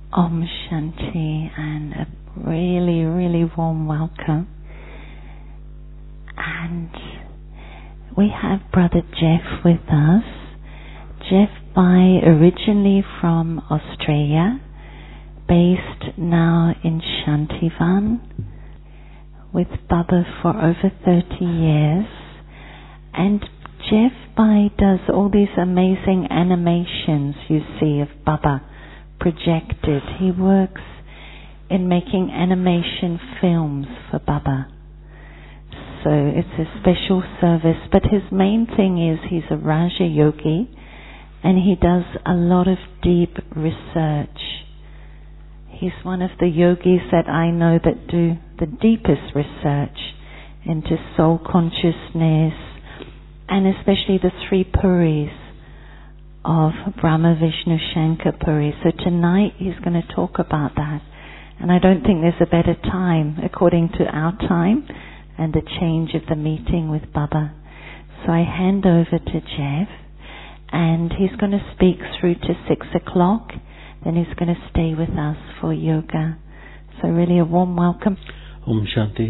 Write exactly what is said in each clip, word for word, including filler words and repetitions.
Om Shanti, and a really, really warm welcome. And we have Brother Jeff with us. Jeff Bai, originally from Australia, based now in Shantivan, with Baba for over thirty years. And Jeff Bai does all these amazing animations you see of Baba projected. He works in making animation films for Baba. So it's a special service, but his main thing is he's a Raja Yogi and he does a lot of deep research. He's one of the yogis that I know that do the deepest research into soul consciousness, and especially the three Puris of Brahma, Vishnu, Shankar Puri. So tonight he's going to talk about that. And I don't think there's a better time, according to our time and the change of the meeting with Baba. So I hand over to Jeff, and he's going to speak through to six o'clock. Then he's going to stay with us for yoga. So really a warm welcome. Om Shanti.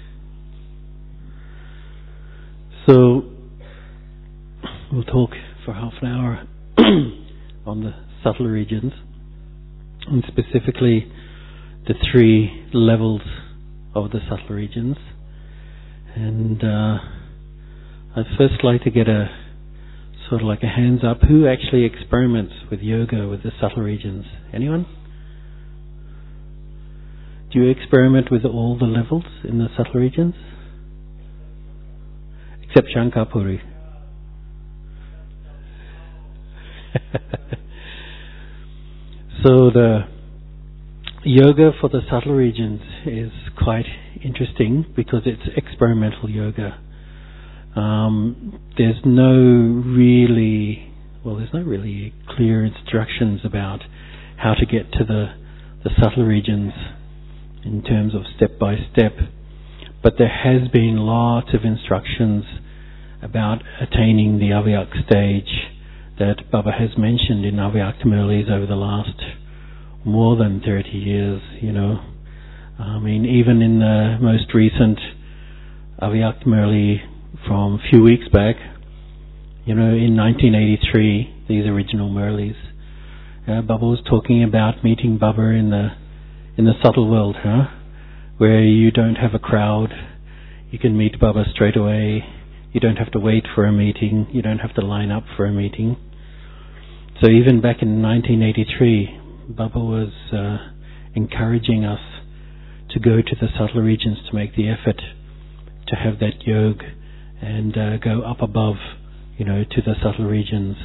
So we'll talk for half an hour on the subtle regions, and specifically the three levels of the subtle regions. And uh, I'd first like to get a sort of like a hands up. Who actually experiments with yoga with the subtle regions? Anyone? Do you experiment with all the levels in the subtle regions? Except Shankar Puri. So the yoga for the subtle regions is quite interesting because it's experimental yoga. Um, there's no really, well, there's no really clear instructions about how to get to the, the subtle regions in terms of step by step. But there has been lots of instructions about attaining the Avyak stage that Baba has mentioned in Avyakt Murlis over the last more than thirty years, you know. I mean, even in the most recent Avyakt Murli from a few weeks back, you know, in nineteen eighty-three, these original Murlis, uh, Baba was talking about meeting Baba in the in the subtle world, huh? Where you don't have a crowd, you can meet Baba straight away. You don't have to wait for a meeting. You don't have to line up for a meeting. So even back in nineteen eighty-three, Baba was uh, encouraging us to go to the subtle regions, to make the effort to have that yoga and uh, go up above, you know, to the subtle regions.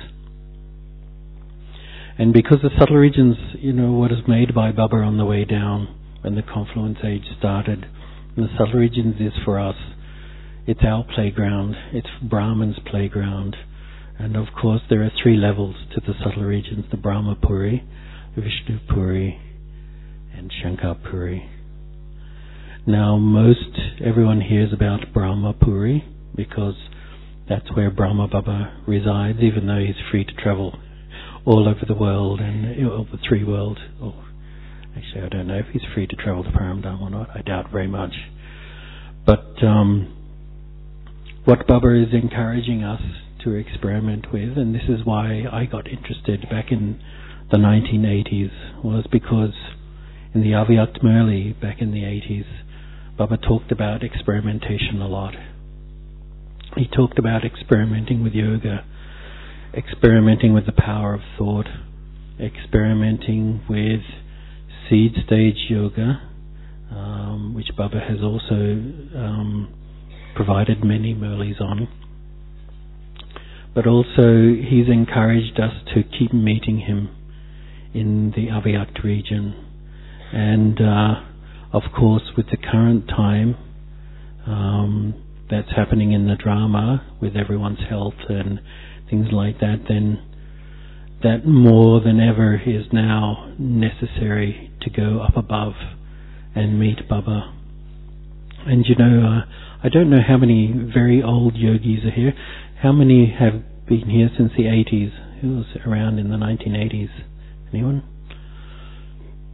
And because the subtle regions, you know, what is made by Baba on the way down when the confluence age started, and the subtle regions is for us. It's our playground. It's Brahman's playground. And of course there are three levels to the subtle regions: the Brahma Puri, the Vishnu Puri, and Shankar Puri. Now most everyone hears about Brahma Puri because that's where Brahma Baba resides, even though he's free to travel all over the world and all the three worlds. Oh, actually I don't know if he's free to travel to Paramdam or not. I doubt very much. But um what Baba is encouraging us to experiment with, and this is why I got interested back in the nineteen eighties, was because in the Avyakt Murli back in the eighties, Baba talked about experimentation a lot. He talked about experimenting with yoga, experimenting with the power of thought, experimenting with seed stage yoga, um, which Baba has also um, provided many Murlis on. But also he's encouraged us to keep meeting him in the Avyakt region. And uh, of course with the current time um, that's happening in the drama with everyone's health and things like that, then that more than ever is now necessary to go up above and meet Baba. And you know, uh, I don't know how many very old yogis are here. How many have been here since the eighties? Who was around in the nineteen eighties? Anyone?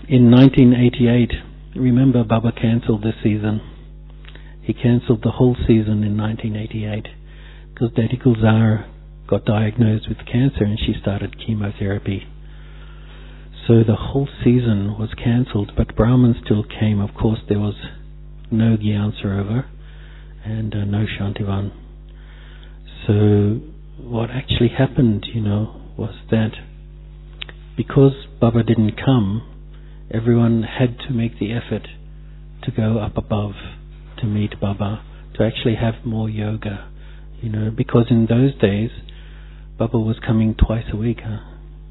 in nineteen eighty-eight, remember Baba cancelled this season. He cancelled the whole season in nineteen eighty-eight because Daddy Gulzar got diagnosed with cancer and she started chemotherapy. So the whole season was cancelled, but Brahman still came. Of course, there was no Gyan Sarovar and uh, no Shantivan. So what actually happened, you know, was that because Baba didn't come, everyone had to make the effort to go up above, to meet Baba, to actually have more yoga, you know, because in those days, Baba was coming twice a week, huh?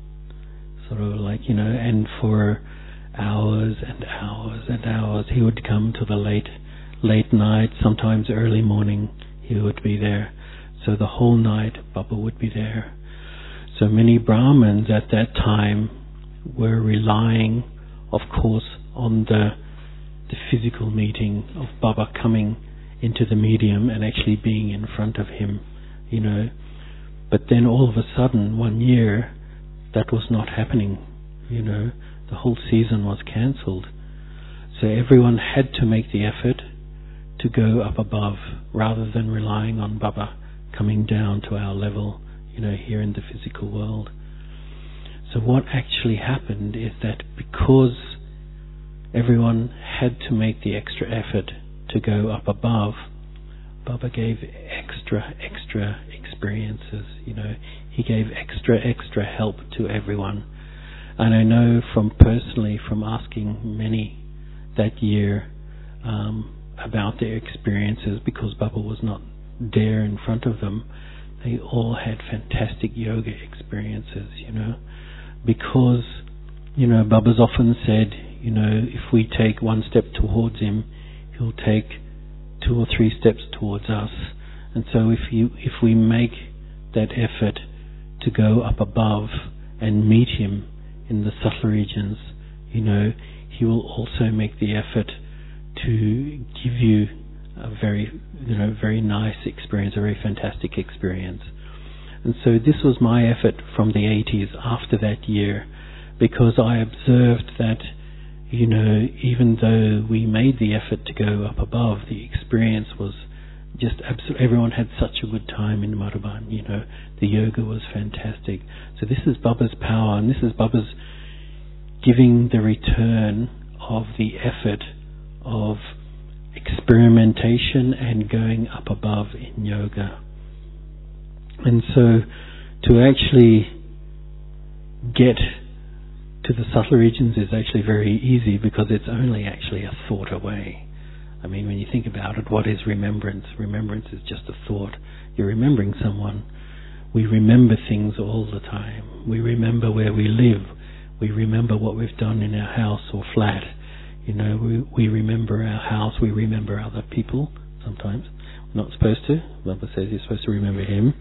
Sort of like, you know, and for hours and hours and hours, he would come to the late, late night, sometimes early morning, he would be there. So the whole night, Baba would be there. So many Brahmins at that time were relying, of course, on the the physical meeting of Baba coming into the medium and actually being in front of him, you know. But then all of a sudden, one year, that was not happening, you know. The whole season was cancelled. So everyone had to make the effort to go up above rather than relying on Baba coming down to our level, you know, here in the physical world. So what actually happened is that because everyone had to make the extra effort to go up above, Baba gave extra, extra experiences, you know. He gave extra, extra help to everyone. And I know from personally, from asking many that year um, about their experiences, because Baba was not there in front of them, they all had fantastic yoga experiences, you know. Because, you know, Baba's often said, you know, if we take one step towards him, he'll take two or three steps towards us. And so if you if we make that effort to go up above and meet him in the subtle regions, you know, he will also make the effort to give you a very, you know, very nice experience, a very fantastic experience. And so this was my effort from the eighties after that year, because I observed that, you know, even though we made the effort to go up above, the experience was just absolutely, everyone had such a good time in Madhuban, you know, the yoga was fantastic. So this is Baba's power, and this is Baba's giving the return of the effort of experimentation and going up above in yoga. And so to actually get to the subtle regions is actually very easy, because it's only actually a thought away. I mean, when you think about it, what is remembrance? Remembrance is just a thought. You're remembering someone. We remember things all the time. We remember where we live. We remember what we've done in our house or flat. You know, we, we remember our house. We remember other people sometimes. We're not supposed to. Baba says you're supposed to remember him.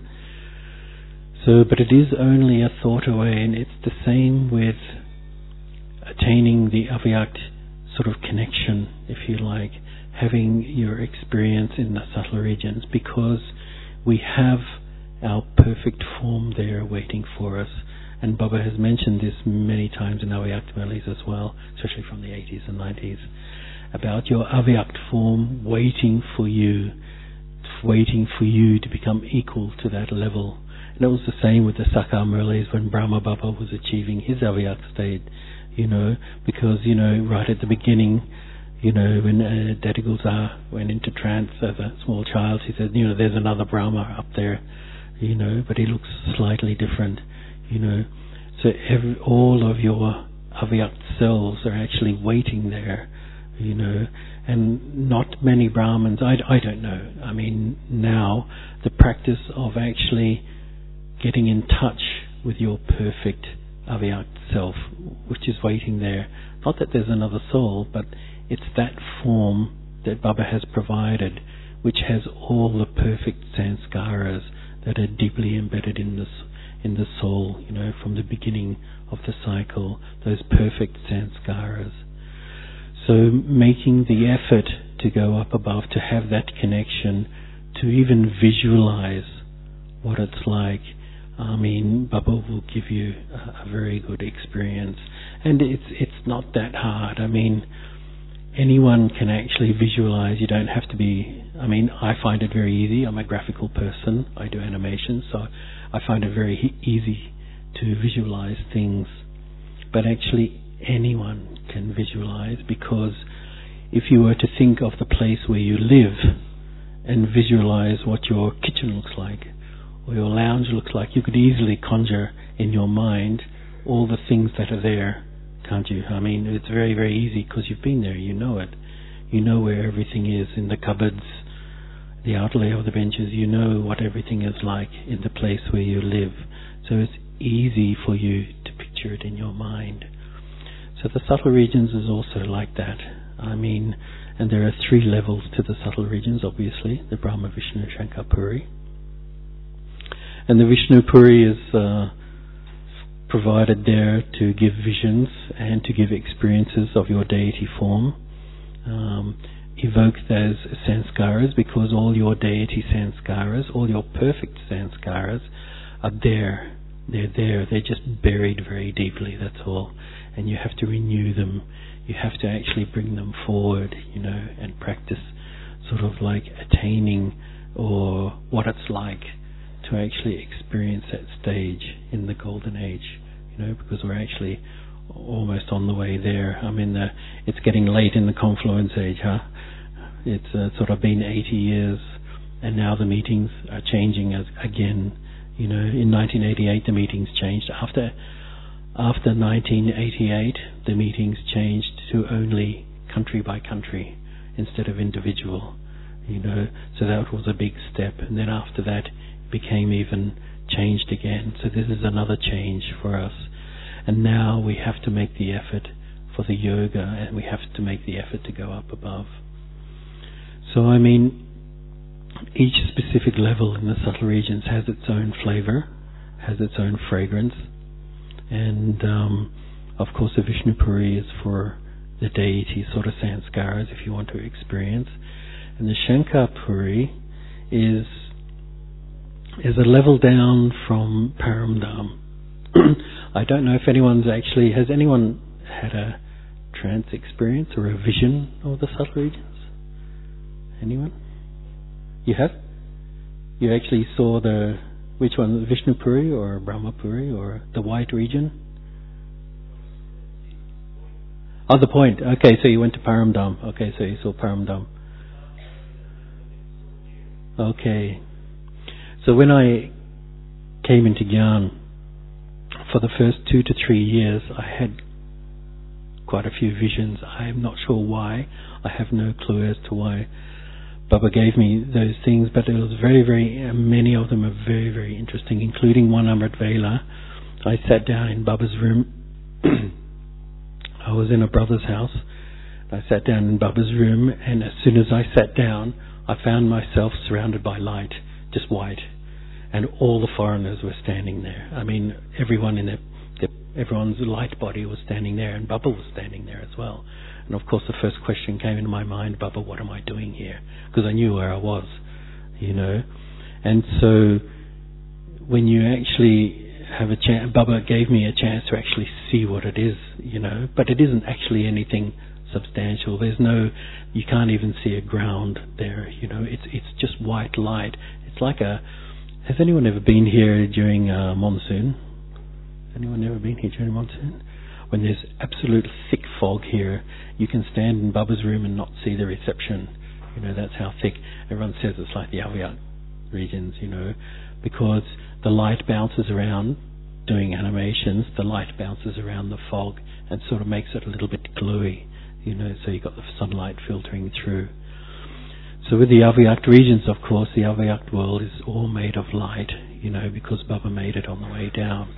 So, but it is only a thought away, and it's the same with attaining the avyakt sort of connection, if you like, having your experience in the subtle regions, because we have our perfect form there waiting for us. And Baba has mentioned this many times in Avyakt Mulis as well, especially from the eighties and nineties, about your avyakt form waiting for you, waiting for you to become equal to that level. And it was the same with the Sakar Murlis when Brahma Baba was achieving his avyakt state, you know, because, you know, right at the beginning, you know, when uh, Daddy Gulzar went into trance as a small child, he said, you know, there's another Brahma up there, you know, but he looks slightly different, you know. So every, all of your avyakt selves are actually waiting there, you know, and not many Brahmins, I, I don't know, I mean, now the practice of actually getting in touch with your perfect avyakt self, which is waiting there. Not that there's another soul, but it's that form that Baba has provided, which has all the perfect sanskaras that are deeply embedded in this, in the soul, you know, from the beginning of the cycle, those perfect sanskaras. So making the effort to go up above, to have that connection, to even visualize what it's like, I mean, Baba will give you a, a very good experience. And it's it's not that hard. I mean, anyone can actually visualize. You don't have to be, I mean, I find it very easy. I'm a graphical person. I do animation, so I find it very he- easy to visualize things. But actually, anyone can visualize, because if you were to think of the place where you live and visualize what your kitchen looks like or your lounge looks like, you could easily conjure in your mind all the things that are there, can't you? I mean, it's very, very easy because you've been there, you know it. You know where everything is in the cupboards, the outlay of the benches, you know what everything is like in the place where you live. So it's easy for you to picture it in your mind. So the subtle regions is also like that. I mean, and there are three levels to the subtle regions, obviously, the Brahma, Vishnu, Shankar, Puri. And the Vishnu Puri is uh, provided there to give visions and to give experiences of your deity form. Um, evoke those sanskaras, because all your deity sanskaras, all your perfect sanskaras are there. They're there. They're just buried very deeply, that's all. And you have to renew them. You have to actually bring them forward, you know, and practice sort of like attaining or what it's like to actually experience that stage in the golden age, you know, because we're actually almost on the way there. I mean, the, it's getting late in the confluence age, huh? It's uh, sort of been eighty years, and now the meetings are changing as, again. You know, in nineteen eighty-eight the meetings changed. After after nineteen eighty-eight, the meetings changed to only country by country instead of individual. You know, so that was a big step. And then after that, it became even changed again. So this is another change for us. And now we have to make the effort for the yoga, and we have to make the effort to go up above. So I mean, each specific level in the subtle regions has its own flavor, has its own fragrance, and um, of course the Vishnu Puri is for the deity sort of sanskaras if you want to experience, and the Shankar Puri is is a level down from Paramdam. I don't know if anyone's actually, has anyone had a trance experience or a vision of the subtle regions? Anyone? You have? You actually saw the, which one, Vishnu Puri or Brahma Puri or the white region? Oh, the point. Okay, so you went to Paramdam. Okay, so you saw Paramdam. Okay. So when I came into Gyan, for the first two to three years, I had quite a few visions. I am not sure why. I have no clue as to why Baba gave me those things, but it was very, very, uh, many of them are very, very interesting, including one Amrit Vela. I sat down in Baba's room. I was in a brother's house. I sat down in Baba's room, and as soon as I sat down, I found myself surrounded by light, just white, and all the foreigners were standing there. I mean, everyone in their, their, everyone's light body was standing there, and Baba was standing there as well. And of course the first question came into my mind, Baba, what am I doing here? Because I knew where I was, you know. And so when you actually have a chance, Baba gave me a chance to actually see what it is, you know. But it isn't actually anything substantial. There's no, you can't even see a ground there, you know. It's it's just white light. It's like a, has anyone ever been here during uh, monsoon? Anyone ever been here during monsoon? When there's absolute thick fog here, you can stand in Baba's room and not see the reception. You know, that's how thick. Everyone says it's like the Aviyat regions, you know, because the light bounces around doing animations, the light bounces around the fog and sort of makes it a little bit gluey, you know, so you've got the sunlight filtering through. So with the Aviyat regions, of course, the Aviyat world is all made of light, you know, because Baba made it on the way down.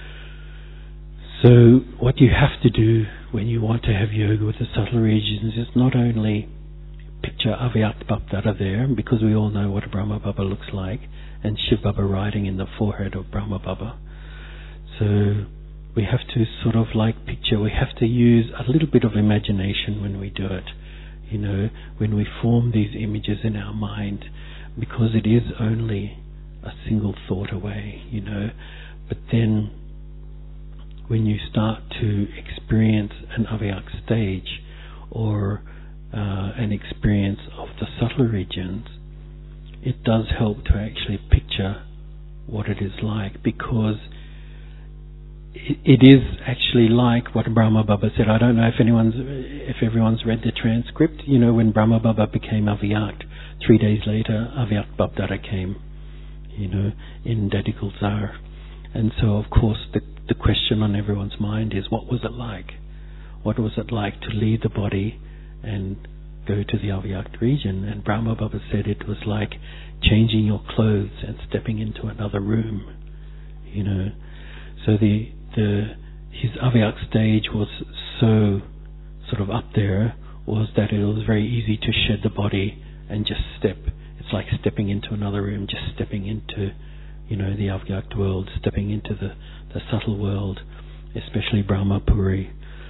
So what you have to do when you want to have yoga with the subtle regions is not only picture Aviyat Baba there, because we all know what a Brahma Baba looks like, and Shiv Baba riding in the forehead of Brahma Baba. So we have to sort of like picture, we have to use a little bit of imagination when we do it, you know, when we form these images in our mind, because it is only a single thought away, you know. But then when you start to experience an Avyak stage or uh, an experience of the subtle regions, it does help to actually picture what it is like, because it, it is actually like what Brahma Baba said. I don't know if anyone's, if everyone's read the transcript. You know, when Brahma Baba became Avyak, three days later, Avyak Babdada came, you know, in Dadi Gulzar. And so, of course, the, the question on everyone's mind is, what was it like? What was it like to leave the body and go to the Avyak region? And Brahma Baba said it was like changing your clothes and stepping into another room, you know. So the the his Avyak stage was so sort of up there, was that it was very easy to shed the body and just step. It's like stepping into another room, just stepping into, you know, the Avyak world, stepping into the, the subtle world, especially Brahmapuri.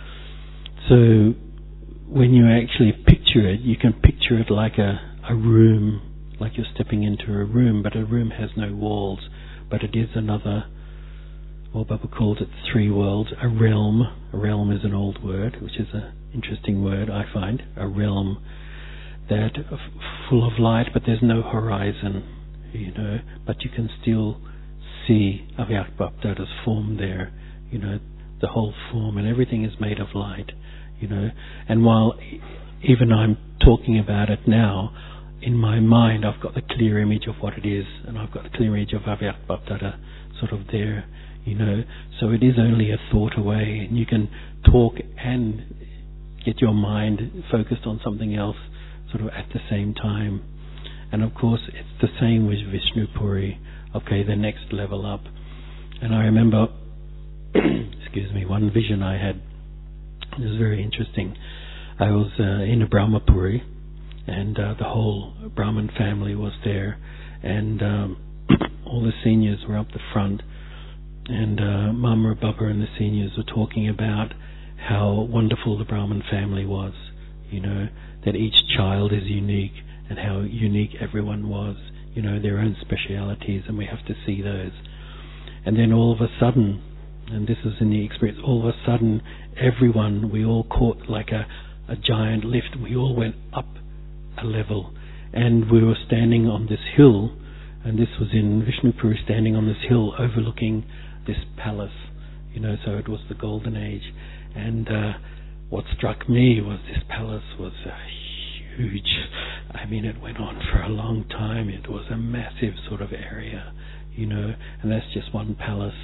So when you actually picture it, you can picture it like a, a room, like you're stepping into a room, but a room has no walls, but it is another, well, Baba calls it three worlds, a realm. A realm is an old word, which is an interesting word, I find, a realm that f- full of light, but there's no horizon, you know, but you can still see Avyak Babdada's form there, you know, the whole form, and everything is made of light, you know. And while even I'm talking about it now, in my mind I've got the clear image of what it is, and I've got the clear image of Avyak Babdada sort of there, you know. So it is only a thought away, and you can talk and get your mind focused on something else sort of at the same time. And of course it's the same with Vishnu Puri, okay, the next level up. And I remember excuse me, one vision I had, it was very interesting. I was uh, in a Brahmapuri, and uh, the whole Brahmin family was there, and um, all the seniors were up the front, and uh, Mama Baba and the seniors were talking about how wonderful the Brahmin family was, you know, that each child is unique, and how unique everyone was, you know, their own specialities, and we have to see those. And then all of a sudden, and this is in the experience, all of a sudden everyone, we all caught like a, a giant lift. We all went up a level, and we were standing on this hill, and this was in Vishnupuri, standing on this hill overlooking this palace, you know, so it was the golden age. And uh, what struck me was this palace was uh, huge. I mean, it went on for a long time. It was a massive sort of area, you know, and that's just one palace.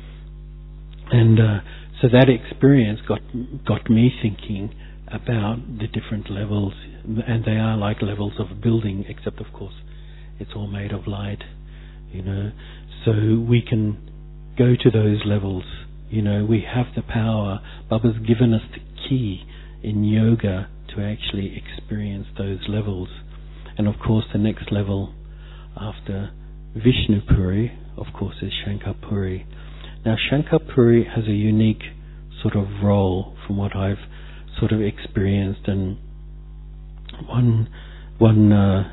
And uh, so that experience got got me thinking about the different levels, and they are like levels of a building, except of course it's all made of light, you know. So we can go to those levels, you know. We have the power. Baba's given us the key in yoga to actually experience those levels. And of course the next level after Vishnupuri, of course, is Shankapuri. Now Shankapuri has a unique sort of role from what I've sort of experienced, and one one uh,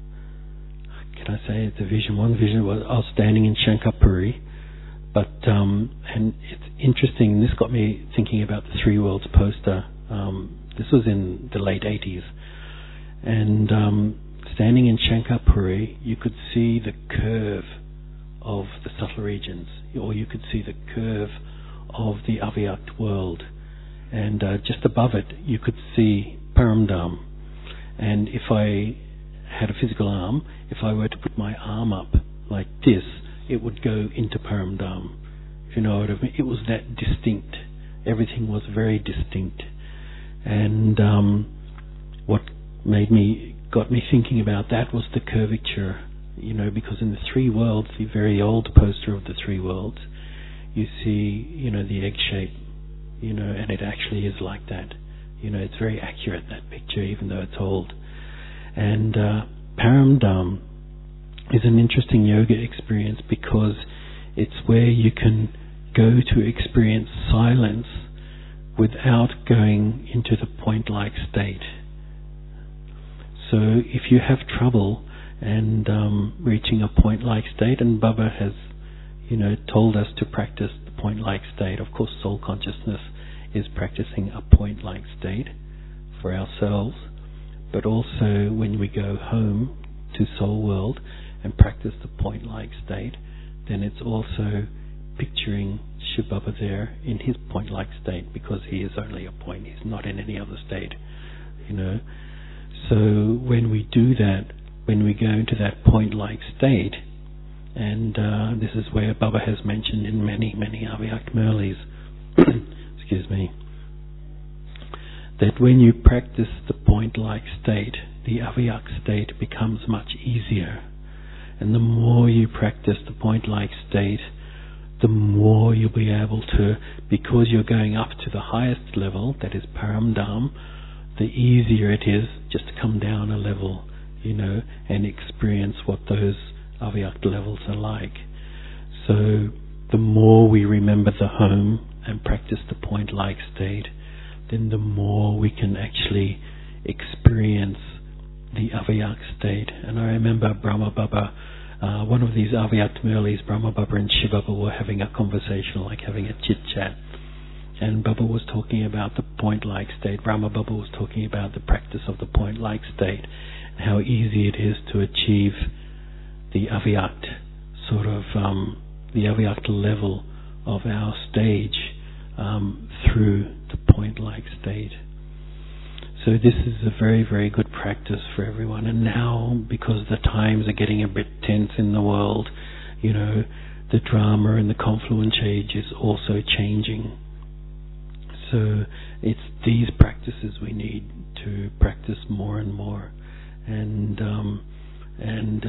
can I say it's a vision? One vision was I was standing in Shankapuri, but um, and it's interesting. This got me thinking about the Three Worlds poster. Um, this was in the late eighties, and um, standing in Shankapuri, you could see the curve of the subtle regions, or you could see the curve of the Avyak world, and uh, just above it you could see Paramdam. And if I had a physical arm, if I were to put my arm up like this, it would go into Paramdam. If you know what I mean, it was that distinct. Everything was very distinct. And um, what made me got me thinking about that was the curvature. You know, because in the Three Worlds, the very old poster of the Three Worlds, you see, you know, the egg shape, you know, and it actually is like that. You know, it's very accurate, that picture, even though it's old. And uh, Paramdam is an interesting yoga experience because it's where you can go to experience silence without going into the point-like state. So if you have trouble, and um, reaching a point-like state. And Baba has, you know, told us to practice the point-like state. Of course, soul consciousness is practicing a point-like state for ourselves, but also when we go home to soul world and practice the point-like state, then it's also picturing Shiv Baba there in his point-like state, because he is only a point. He's not in any other state, you know. So when we do that, when we go into that point-like state, and uh, this is where Baba has mentioned in many, many Avyak Murlis, excuse me, that when you practice the point-like state, the Avyak state becomes much easier. And the more you practice the point-like state, the more you'll be able to, because you're going up to the highest level, that is Paramdham, the easier it is just to come down a level, you know, and experience what those Avyak levels are like. So the more we remember the home and practice the point-like state, then the more we can actually experience the Avyak state. And I remember Brahma Baba, uh, one of these Avyak Murlis, Brahma Baba and Shiv Baba were having a conversation, like having a chit-chat. And Baba was talking about the point-like state. Brahma Baba was talking about the practice of the point-like state, and how easy it is to achieve the Avyak sort of, um, the Avyak level of our stage um, through the point-like state. So this is a very, very good practice for everyone. And now, because the times are getting a bit tense in the world, you know, the drama and the confluence age is also changing. So it's these practices we need to practice more and more. And um, and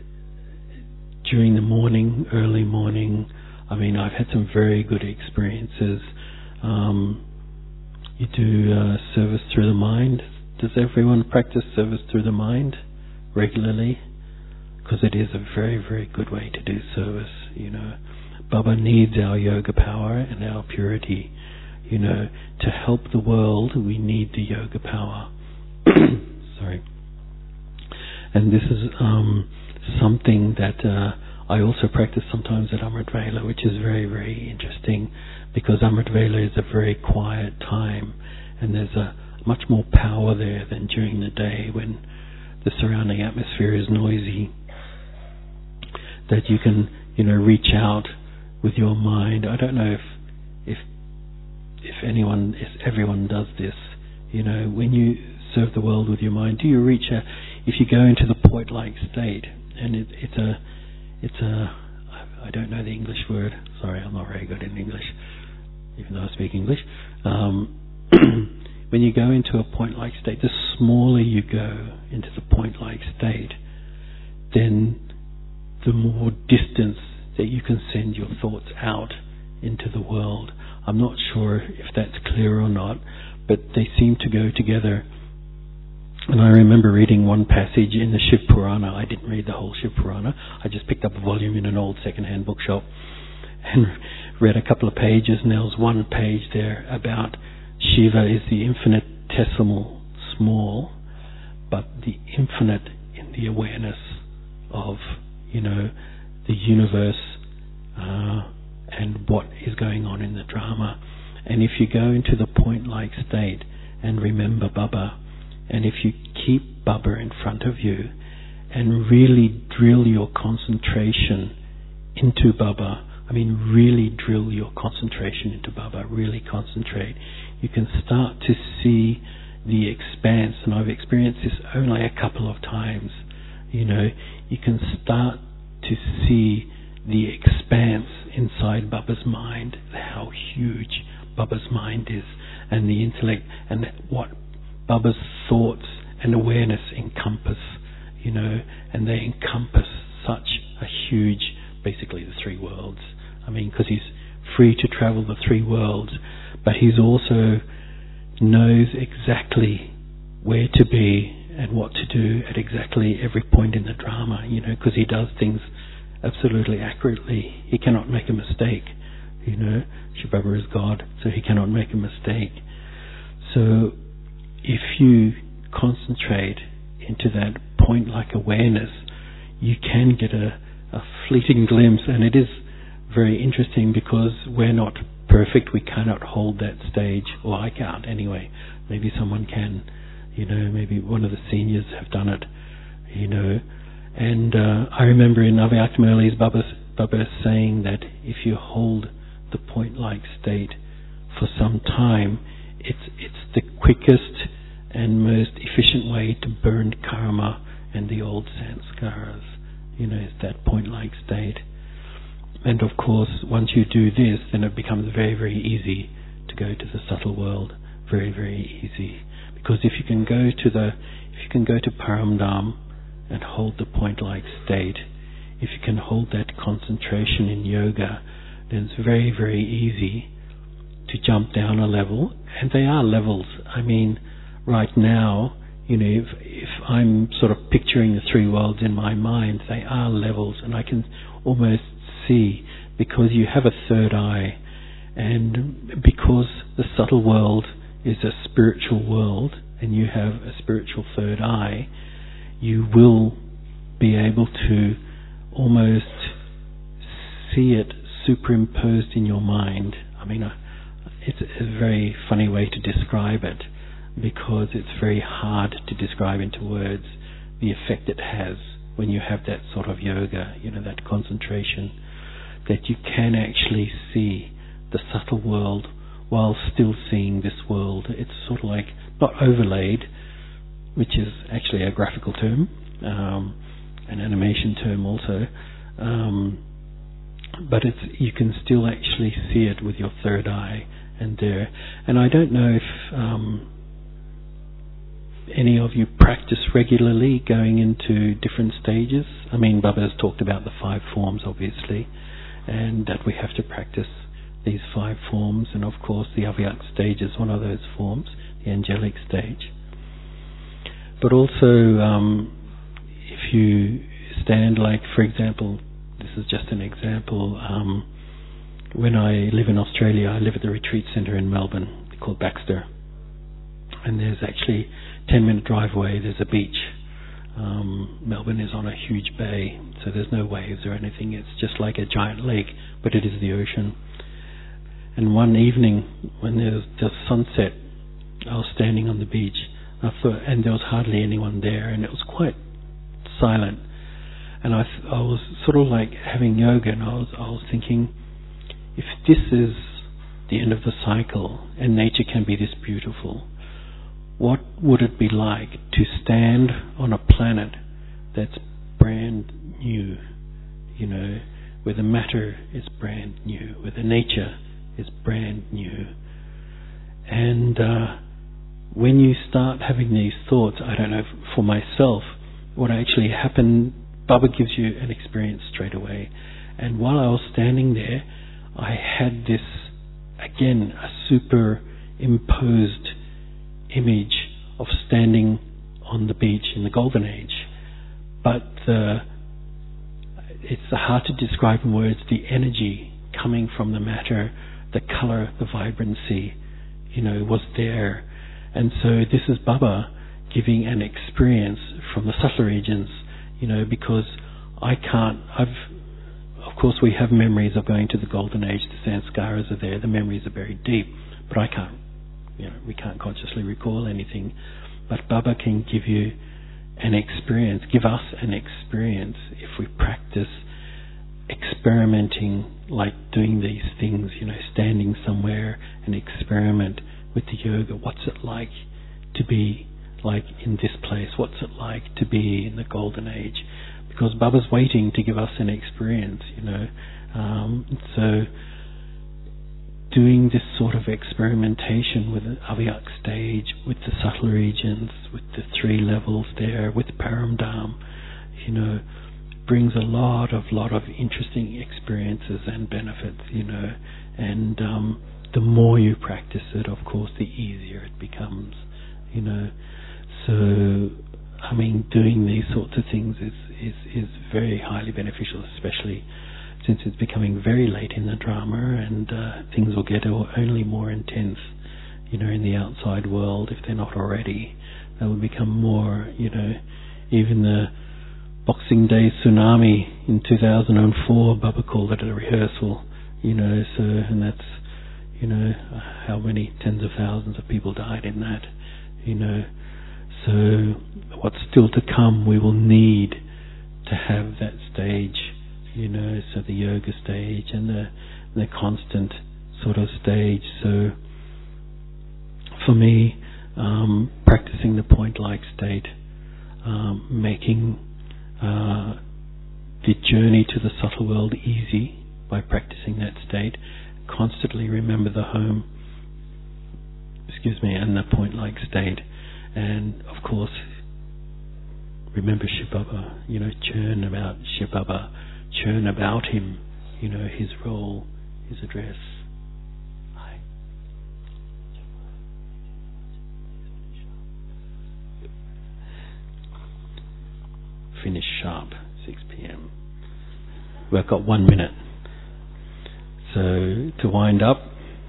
uh, during the morning, early morning, I mean, I've had some very good experiences. Um, you do uh, service through the mind. Does everyone practice service through the mind regularly? Because it is a very, very good way to do service, you know. Baba needs our yoga power and our purity. You know, to help the world, we need the yoga power. Sorry. And this is um, something that uh, I also practice sometimes at Amrit Vela, which is very, very interesting, because Amrit Vela is a very quiet time, and there's a much more power there than during the day when the surrounding atmosphere is noisy. That you can, you know, reach out with your mind. I don't know if if if anyone, if everyone does this, you know, when you serve the world with your mind, do you reach a, if you go into the point-like state, and it, it's a, it's a, I don't know the English word, sorry, I'm not very good in English, even though I speak English. Um, when you go into a point-like state, the smaller you go into the point-like state, then the more distance that you can send your thoughts out into the world. I'm not sure if that's clear or not, but they seem to go together. And I remember reading one passage in the Shiv Purana. I didn't read the whole Shiv Purana. I just picked up a volume in an old second-hand bookshop and read a couple of pages, and there was one page there about Shiva is the infinitesimal small, but the infinite in the awareness of, you know, the universe, uh, and what is going on in the drama. And if you go into the point-like state and remember Baba, and if you keep Baba in front of you and really drill your concentration into Baba, I mean really drill your concentration into Baba, really concentrate, you can start to see the expanse. And I've experienced this only a couple of times. You know, you can start to see the expanse inside Baba's mind, how huge Baba's mind is, and the intellect, and what Baba's thoughts and awareness encompass, you know, and they encompass such a huge, basically the three worlds. I mean, because he's free to travel the three worlds, but he's also knows exactly where to be and what to do at exactly every point in the drama, you know, because he does things absolutely accurately. He cannot make a mistake, you know. Shiv Baba is God, so he cannot make a mistake. So if you concentrate into that point-like awareness, you can get a, a fleeting glimpse, and it is very interesting because we're not perfect. We cannot hold that stage, or I can't anyway. Maybe someone can, you know, maybe one of the seniors have done it, you know. And uh, I remember in Avyakt Murli's Baba, Baba saying that if you hold the point-like state for some time, it's it's the quickest and most efficient way to burn karma and the old sanskaras. You know, it's that point-like state. And of course, once you do this, then it becomes very, very easy to go to the subtle world. Very, very easy. Because if you can go to the, if you can go to Paramdam and hold the point-like state, if you can hold that concentration in yoga, then it's very, very easy to jump down a level. And they are levels. I mean, right now, you know, if, if I'm sort of picturing the three worlds in my mind, they are levels, and I can almost see, because you have a third eye, and because the subtle world is a spiritual world, and you have a spiritual third eye, you will be able to almost see it superimposed in your mind. I mean, uh, it's a very funny way to describe it, because it's very hard to describe into words the effect it has when you have that sort of yoga, you know, that concentration, that you can actually see the subtle world while still seeing this world. It's sort of like, not overlaid, which is actually a graphical term, um, an animation term also, um, but it's, you can still actually see it with your third eye and there. And I don't know if um, any of you practice regularly going into different stages. I mean, Baba has talked about the five forms, obviously, and that we have to practice these five forms, and of course the Avyakt stage is one of those forms, the angelic stage. But also, um, if you stand, like, for example, this is just an example, um, when I live in Australia, I live at the retreat centre in Melbourne called Baxter, and there's actually ten minute drive away, there's a beach. Um, Melbourne is on a huge bay, so there's no waves or anything. It's just like a giant lake, but it is the ocean. And one evening, when there was just sunset, I was standing on the beach, I thought, and there was hardly anyone there, and it was quite silent. And I, th- I was sort of like having yoga, and I was, I was thinking, if this is the end of the cycle, and nature can be this beautiful, what would it be like to stand on a planet that's brand new, you know, where the matter is brand new, where the nature is brand new. And uh, when you start having these thoughts, I don't know, for myself, what actually happened, Baba gives you an experience straight away. And while I was standing there, I had this, again, a superimposed image of standing on the beach in the Golden Age. But uh, it's hard to describe in words the energy coming from the matter, the colour, the vibrancy, you know, was there. And so this is Baba giving an experience from the subtler regions, you know, because I can't, I've, of course we have memories of going to the Golden Age, the sanskaras are there, the memories are very deep, but I can't, you know, we can't consciously recall anything. But Baba can give you an experience, give us an experience if we practice experimenting, like doing these things, you know, standing somewhere and experiment with the yoga. What's it like to be like in this place? What's it like to be in the Golden Age? Because Baba's waiting to give us an experience, you know. Um, so doing this sort of experimentation with the Avyakt stage, with the subtle regions, with the three levels there, with Paramdam, you know, brings a lot of lot of interesting experiences and benefits, you know. And um, the more you practice it, of course, the easier it becomes, you know. So, I mean, doing these sorts of things is, is, is very highly beneficial, especially since it's becoming very late in the drama, and uh, things will get only more intense, you know, in the outside world. If they're not already, they will become more, you know, even the Boxing Day tsunami in two thousand four, Baba called it a rehearsal, you know, so, and that's, you know, how many tens of thousands of people died in that, you know. So what's still to come, we will need to have that stage, you know, so the yoga stage and the, the constant sort of stage. So for me, um, practicing the point-like state, um, making uh, the journey to the subtle world easy by practicing that state, constantly remember the home, excuse me, and the point-like state, and of course remember Shiv Baba, you know, churn about Shiv Baba, churn about him, you know, his role, his address. Finish sharp, six p.m. We've got one minute. So to wind up,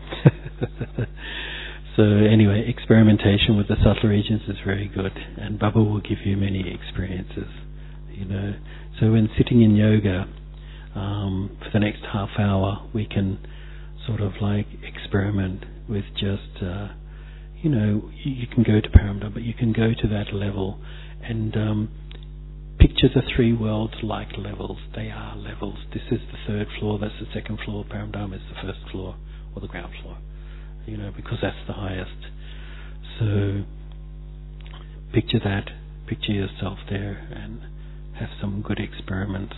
so anyway, experimentation with the subtle regions is very good, and Baba will give you many experiences, you know. So when sitting in yoga, um, for the next half hour, we can sort of like experiment with just, uh, you know, you, you can go to Paramdam, but you can go to that level and um, picture the three worlds like levels. They are levels. This is the third floor, that's the second floor, Paramdam is the first floor, or the ground floor, you know, because that's the highest. So picture that, picture yourself there, and have some good experiments.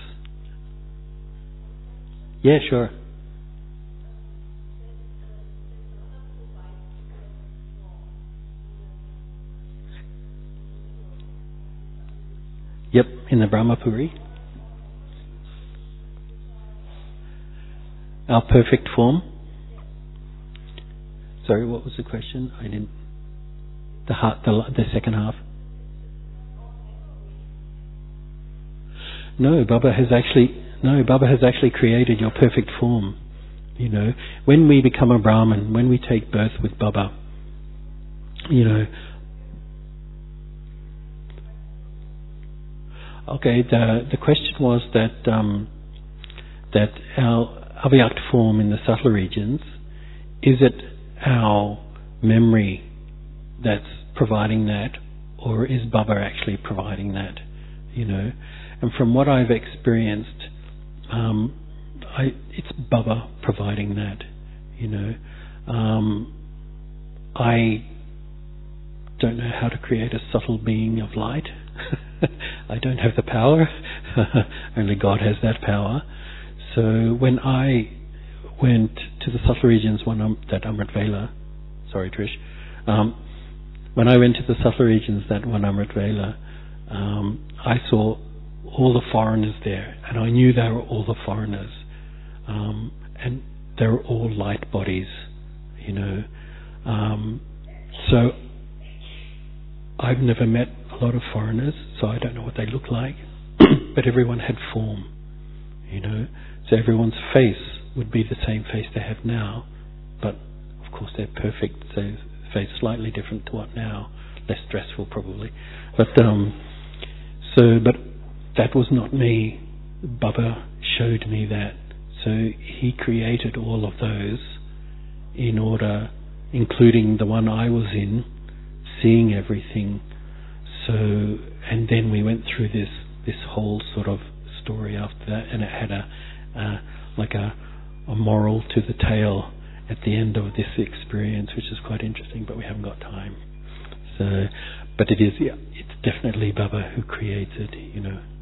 Yeah, sure. Yep, in the Brahmapuri. Our perfect form. Sorry, what was the question? I didn't. The heart, the the second half. No, Baba has actually no. Baba has actually created your perfect form. You know, when we become a Brahmin, when we take birth with Baba, you know. Okay, the the question was that um, that our avyakt form in the subtle regions, is it our memory that's providing that, or is Baba actually providing that? You know, and from what I've experienced, um, I it's Baba providing that. You know, um, I don't know how to create a subtle being of light. I don't have the power. Only God has that power. So when I went to the subtle regions, one um, that Amrit Vela, sorry Trish, um, when I went to the subtle regions that one Amrit Vela, um, I saw all the foreigners there, and I knew they were all the foreigners, um, and they were all light bodies, you know. Um, so I've never met a lot of foreigners, so I don't know what they look like, but everyone had form, you know. So everyone's face would be the same face they have now, but of course they're perfect, so face slightly different to what now, less stressful probably. But um, so, but that was not me. Baba showed me that. So he created all of those in order, including the one I was in, seeing everything. So, and then we went through this this whole sort of story after that, and it had a uh, like a, a moral to the tale at the end of this experience, which is quite interesting, but we haven't got time. So, but it is, yeah, it's definitely Baba who created, you know.